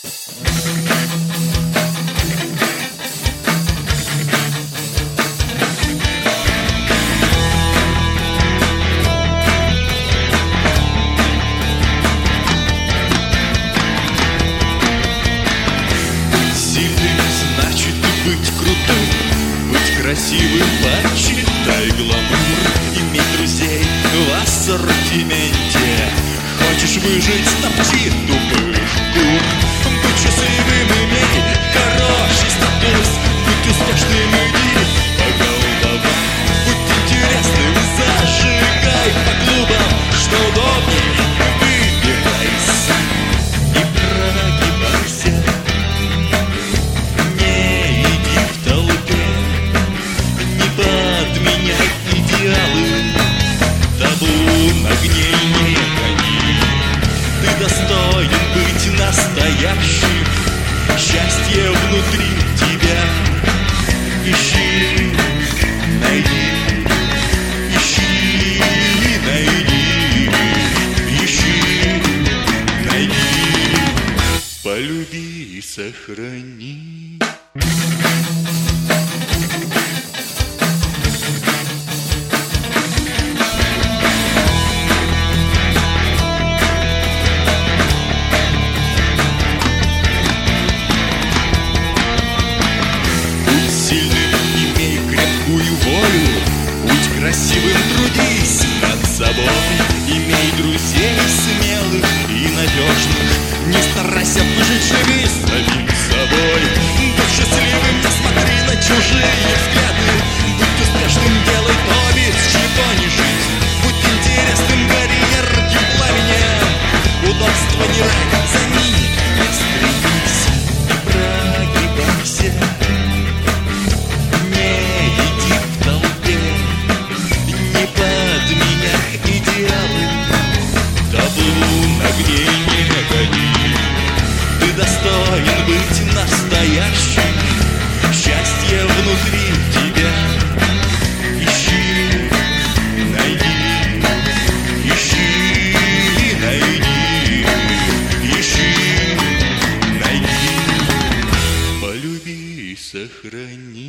Красивым почитай гламур, иметь друзей в ассортименте. Хочешь выжить, стопчи тупых кур. Будь счастливым, имей хороший статус. Будь успешным, иди поколдовай. Будь интересным, зажигай по клубам. Что удобней, выбирай сам. Не прогибайся, не иди в толпе. Подменяй идеалы, табун огней не гони. Ты достоин быть настоящим, счастье внутри тебя. Ищи, найди, ищи, найди, ищи, найди, полюби и сохрани. Красивым трудись над собой, имей друзей смелых и надежных. Не старайся выжить, живи самим собой. Будь счастливым, не смотри на чужие взгляды. Будь успешным, делай то, без чего не жить. Будь интересным, гори ярким пламенем. Удобство не рай, за ними не стремись. Не прогибайся, не иди в толпе. Подменяй идеалы, табун огней не гони. Ты достоин быть настоящим, счастье внутри тебя. Ищи, найди, ищи, найди, ищи, найди, полюби и сохрани.